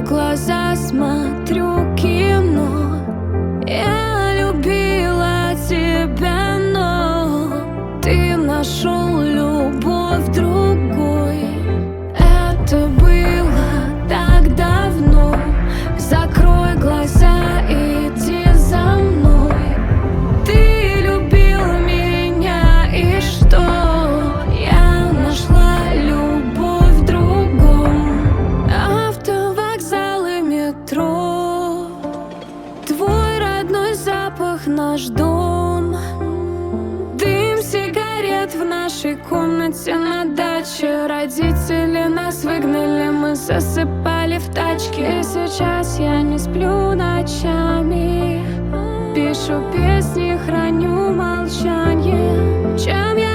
в глаза, смотрю кино. Я любила тебя, но ты нашел любовь другой. Это было так давно. Закрой глаза, иди за мной. Ты любил меня, и что? Я нашла любовь в другом. Автовокзал и метро, твой родной запах, наш дом. Дым сигарет в нашей комнате на даче. Родители нас выгнали, мы засыпали в тачке. И сейчас я не сплю ночами, пишу песни, храню молчание. Чем я